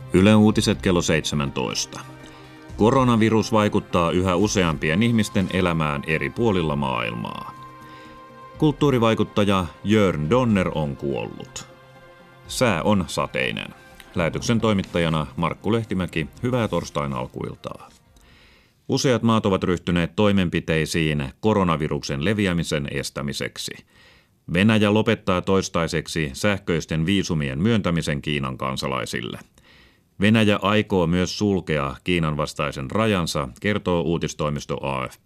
Yle Uutiset kello 17. Koronavirus vaikuttaa yhä useampien ihmisten elämään eri puolilla maailmaa. Kulttuurivaikuttaja Jörn Donner on kuollut. Sää on sateinen. Lähetyksen toimittajana Markku Lehtimäki, hyvää torstain alkuiltaa. Useat maat ovat ryhtyneet toimenpiteisiin koronaviruksen leviämisen estämiseksi. Venäjä lopettaa toistaiseksi sähköisten viisumien myöntämisen Kiinan kansalaisille. Venäjä aikoo myös sulkea Kiinan vastaisen rajansa, kertoo uutistoimisto AFP.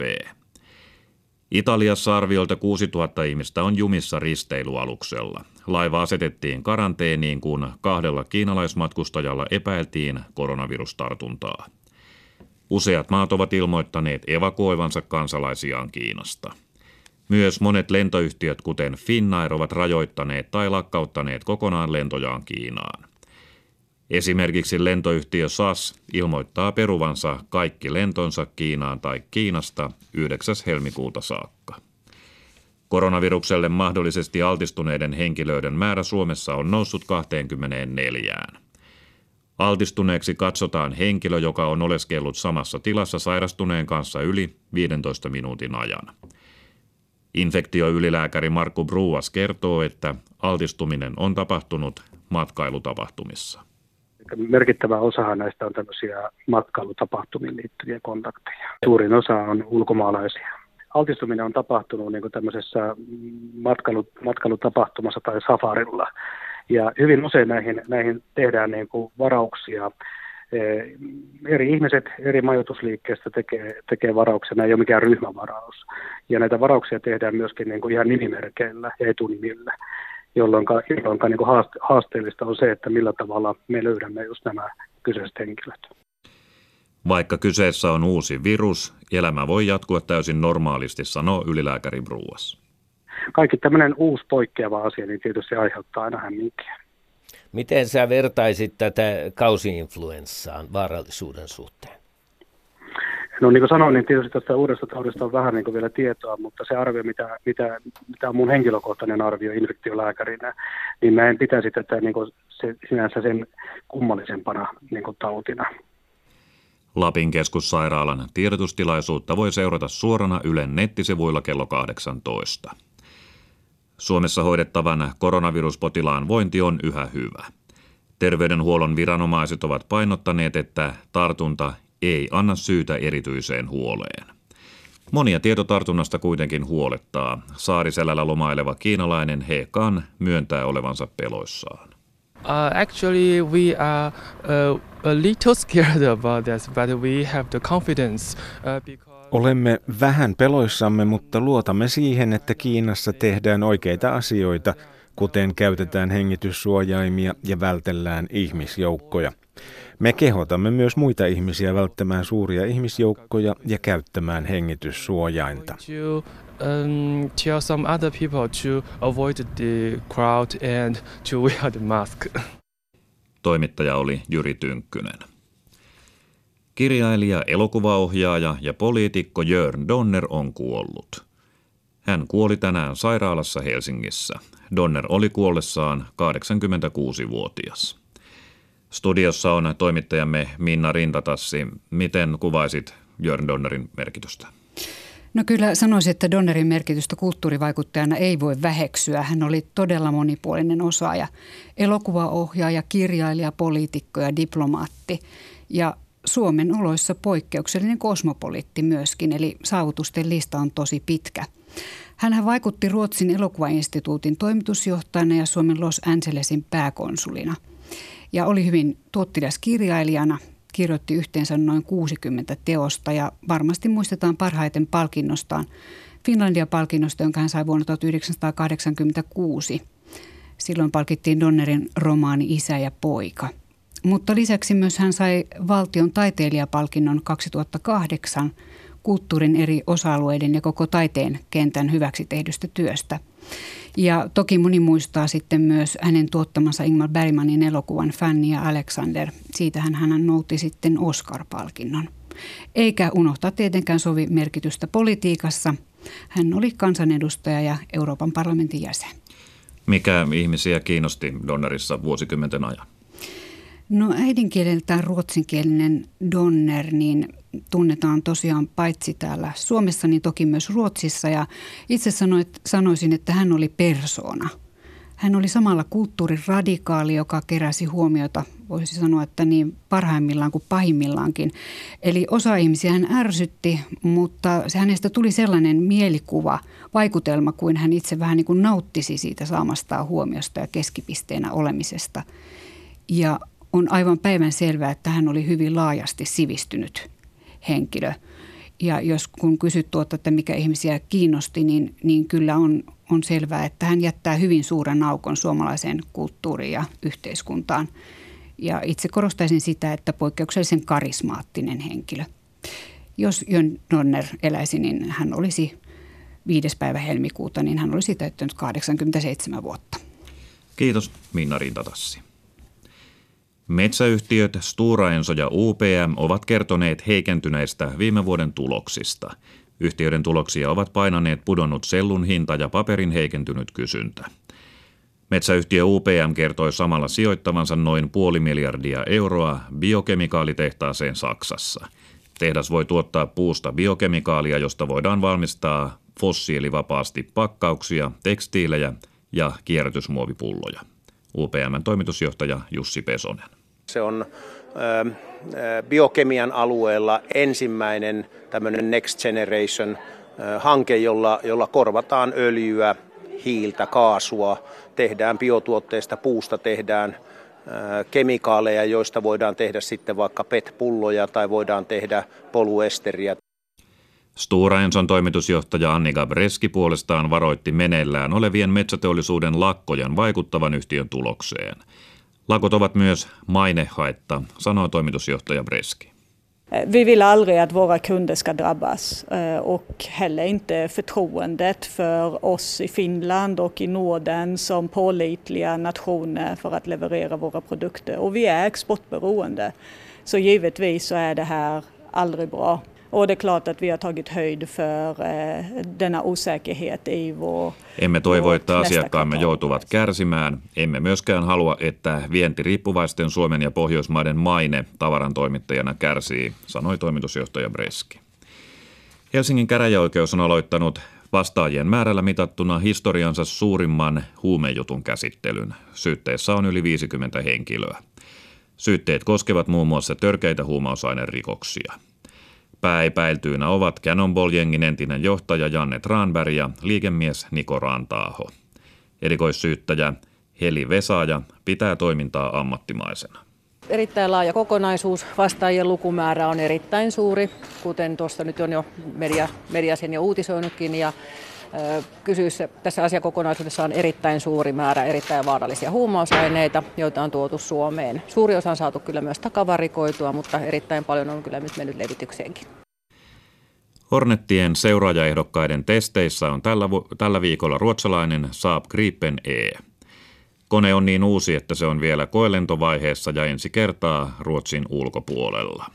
Italiassa arviolta 6000 ihmistä on jumissa risteilyaluksella. Laiva asetettiin karanteeniin, kun 2 kiinalaismatkustajalla epäiltiin koronavirustartuntaa. Useat maat ovat ilmoittaneet evakuoivansa kansalaisiaan Kiinasta. Myös monet lentoyhtiöt, kuten Finnair, ovat rajoittaneet tai lakkauttaneet kokonaan lentojaan Kiinaan. Esimerkiksi lentoyhtiö SAS ilmoittaa peruvansa kaikki lentonsa Kiinaan tai Kiinasta 9. helmikuuta saakka. Koronavirukselle mahdollisesti altistuneiden henkilöiden määrä Suomessa on noussut 24. Altistuneeksi katsotaan henkilö, joka on oleskellut samassa tilassa sairastuneen kanssa yli 15 minuutin ajan. Infektioylilääkäri Markku Bruas kertoo, että altistuminen on tapahtunut matkailutapahtumissa. Merkittävä osahan näistä on tämmöisiä matkailutapahtumiin liittyviä kontakteja. Suurin osa on ulkomaalaisia. Altistuminen on tapahtunut niin kuin tämmöisessä matkailutapahtumassa tai safarilla. Ja hyvin usein näihin tehdään niin kuin varauksia. Eri ihmiset eri majoitusliikkeistä tekee varauksia, nämä ei ole mikään ryhmävaraus. Ja näitä varauksia tehdään myöskin niin kuin ihan nimimerkeillä ja etunimillä, jolloin niin kuin haasteellista on se, että millä tavalla me löydämme just nämä kyseiset henkilöt. Vaikka kyseessä on uusi virus, elämä voi jatkua täysin normaalisti, sanoo ylilääkäri Bruas. Kaikki tämmöinen uusi poikkeava asia, niin tietysti aiheuttaa aina hämminkiä. Miten sä vertaisit tätä kausi-influenssaan vaarallisuuden suhteen? No niin kuin sanoin, niin tietysti tästä uudesta taudista on vähän niin kuin vielä tietoa, mutta se arvio, mitä on mun henkilökohtainen arvio infektiolääkärinä, niin mä en pitäisi tätä niin kuin sinänsä sen kummallisempana niin kuin tautina. Lapin keskussairaalan tiedotustilaisuutta voi seurata suorana Ylen nettisivuilla kello 18. Suomessa hoidettavan koronaviruspotilaan vointi on yhä hyvä. Terveydenhuollon viranomaiset ovat painottaneet, että tartunta ei anna syytä erityiseen huoleen. Monia tietotartunnasta kuitenkin huolettaa. Saariselällä lomaileva kiinalainen He Kan myöntää olevansa peloissaan. Actually, we are a little scared about this, but we have the confidence because Olemme vähän peloissamme, mutta luotamme siihen, että Kiinassa tehdään oikeita asioita, kuten käytetään hengityssuojaimia ja vältellään ihmisjoukkoja. Me kehotamme myös muita ihmisiä välttämään suuria ihmisjoukkoja ja käyttämään hengityssuojainta. Tell some other people to avoid the crowd and to wear the mask. Toimittaja oli Jyri Tynkkynen. Kirjailija, elokuvaohjaaja ja poliitikko Jörn Donner on kuollut. Hän kuoli tänään sairaalassa Helsingissä. Donner oli kuollessaan 86-vuotias. Studiossa on toimittajamme Minna Rintatassi. Miten kuvaisit Jörn Donnerin merkitystä? No kyllä sanoisin, että Donnerin merkitystä kulttuurivaikuttajana ei voi väheksyä. Hän oli todella monipuolinen osaaja. Elokuvaohjaaja, kirjailija, poliitikko ja diplomaatti. Ja Suomen oloissa poikkeuksellinen kosmopoliitti myöskin, eli saavutusten lista on tosi pitkä. Hänhän vaikutti Ruotsin elokuvainstituutin toimitusjohtajana ja Suomen Los Angelesin pääkonsulina. Ja oli hyvin tuottelias kirjailijana, kirjoitti yhteensä noin 60 teosta ja varmasti muistetaan parhaiten palkinnostaan, Finlandia-palkinnosta, jonka hän sai vuonna 1986. Silloin palkittiin Donnerin romaani Isä ja poika. Mutta lisäksi myös hän sai valtion taiteilijapalkinnon 2008 kulttuurin eri osa-alueiden ja koko taiteen kentän hyväksi tehdystä työstä. Ja toki moni muistaa sitten myös hänen tuottamansa Ingmar Bergmanin elokuvan Fanny ja Alexander. Siitähän hän nouti sitten Oscar-palkinnon. Eikä unohtaa tietenkään sovi merkitystä politiikassa. Hän oli kansanedustaja ja Euroopan parlamentin jäsen. Mikä ihmisiä kiinnosti Donnerissa vuosikymmenten ajan? No äidinkieleltään ruotsinkielinen Donner niin tunnetaan tosiaan paitsi täällä Suomessa, niin toki myös Ruotsissa. Ja itse sanoisin, että hän oli persoona. Hän oli samalla kulttuuriradikaali, joka keräsi huomiota, voisi sanoa, että niin parhaimmillaan kuin pahimmillaankin. Eli osa ihmisiä hän ärsytti, mutta hänestä tuli sellainen mielikuva, vaikutelma, kuin hän itse vähän niin kuin nauttisi siitä saamastaan huomiosta ja keskipisteenä olemisesta. Ja on aivan päivänselvää, että hän oli hyvin laajasti sivistynyt henkilö. Ja jos kun kysyt että mikä ihmisiä kiinnosti, niin kyllä on selvää, että hän jättää hyvin suuren aukon suomalaiseen kulttuuriin ja yhteiskuntaan. Ja itse korostaisin sitä, että poikkeuksellisen karismaattinen henkilö. Jos Jörn Donner eläisi, niin hän olisi 5. päivä helmikuuta, niin hän olisi täyttänyt 87 vuotta. Kiitos Minna Rintatassi. Metsäyhtiöt Stora Enso ja UPM ovat kertoneet heikentyneistä viime vuoden tuloksista. Yhtiöiden tuloksia ovat painaneet pudonnut sellun hinta ja paperin heikentynyt kysyntä. Metsäyhtiö UPM kertoi samalla sijoittavansa noin 500 miljoonaa euroa biokemikaalitehtaaseen Saksassa. Tehdas voi tuottaa puusta biokemikaalia, josta voidaan valmistaa fossiilivapaasti pakkauksia, tekstiilejä ja kierrätysmuovipulloja. UPM:n toimitusjohtaja Jussi Pesonen. Se on biokemian alueella ensimmäinen tämmöinen Next Generation hanke, jolla korvataan öljyä, hiiltä, kaasua, tehdään biotuotteista, puusta tehdään kemikaaleja, joista voidaan tehdä sitten vaikka PET-pulloja tai voidaan tehdä polyesteriä. Stora Enson toimitusjohtaja Annika Breski puolestaan varoitti meneillään olevien metsäteollisuuden lakkojen vaikuttavan yhtiön tulokseen. Lakot ovat myös mainehaitta, sanoo toimitusjohtaja Breski. Vi vill aldrig att våra kunder ska drabbas och heller inte förtroendet för oss i Finland och i Norden som pålitliga nationer för att leverera våra produkter. Och vi är exportberoende, så givetvis så är det här aldrig bra. Och det är klart att vi har tagit höjd för denna osäkerhet i vår. Emme toivo, että asiakkaamme joutuvat kärsimään. Emme myöskään halua, että vientiriippuvaisten Suomen ja Pohjoismaiden maine tavarantoimittajana kärsii, sanoi toimitusjohtaja Breski. Helsingin käräjäoikeus on aloittanut vastaajien määrällä mitattuna historiansa suurimman huumejutun käsittelyn. Syytteessä on yli 50 henkilöä. Syytteet koskevat muun muassa törkeitä huumausainerikoksia. Pääepäiltyinä ovat Cannonball-jengin entinen johtaja Janne Tranberg ja liikemies Niko Ranta-aho. Erikoissyyttäjä Heli Vesaja pitää toimintaa ammattimaisena. Erittäin laaja kokonaisuus. Vastaajien lukumäärä on erittäin suuri, kuten tuosta nyt on jo media sen jo uutisoinutkin. Ja kyseessä tässä asiakokonaisuudessa on erittäin suuri määrä erittäin vaarallisia huumausaineita, joita on tuotu Suomeen. Suuri osa on saatu kyllä myös takavarikoitua, mutta erittäin paljon on kyllä nyt mennyt levitykseenkin. Hornetien seuraajaehdokkaiden testeissä on tällä viikolla ruotsalainen Saab Gripen E. Kone on niin uusi, että se on vielä koelentovaiheessa ja ensi kertaa Ruotsin ulkopuolella.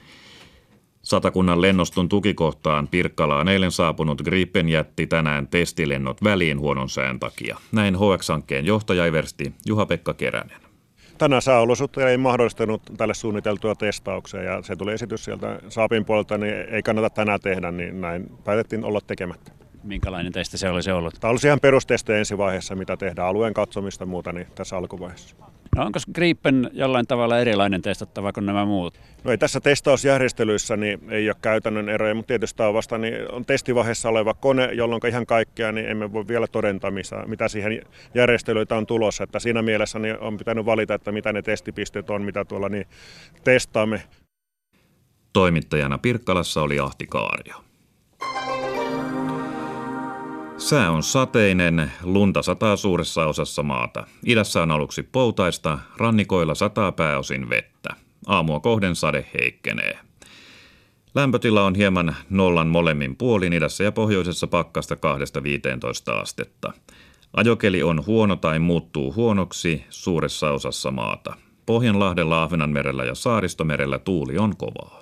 Satakunnan lennoston tukikohtaan Pirkkalaan eilen saapunut Gripen jätti tänään testilennot väliin huonon sään takia. Näin HX-hankkeen johtajaeversti Juha-Pekka Keränen. Tänään sääolosuhteet ei mahdollistanut tälle suunniteltua testauksia ja se tuli esitys sieltä Saabin puolelta, niin ei kannata tänään tehdä, niin näin päätettiin olla tekemättä. Minkälainen testi se olisi ollut? Tämä olisi ihan perusteste ensi vaiheessa, mitä tehdään alueen katsomista ja muuta niin tässä alkuvaiheessa. No onko Gripen jollain tavalla erilainen testattava kuin nämä muut? No ei tässä testausjärjestelyissä niin ei ole käytännön eroja, mutta tietysti tämä on vasta niin on testivaiheessa oleva kone, jolloin ihan kaikkea niin emme voi vielä todentaa, mitä siihen järjestelyitä on tulossa. Että siinä mielessä niin on pitänyt valita, että mitä ne testipisteet on, mitä tuolla niin testaamme. Toimittajana Pirkkalassa oli Ahti Kaario. Sää on sateinen, lunta sataa suuressa osassa maata. Idässä on aluksi poutaista, rannikoilla sataa pääosin vettä. Aamua kohden sade heikkenee. Lämpötila on hieman nollan molemmin puolin, idässä ja pohjoisessa pakkasta 2–15 astetta. Ajokeli on huono tai muuttuu huonoksi suuressa osassa maata. Pohjanlahdella, Ahvenanmerellä ja Saaristomerellä tuuli on kovaa.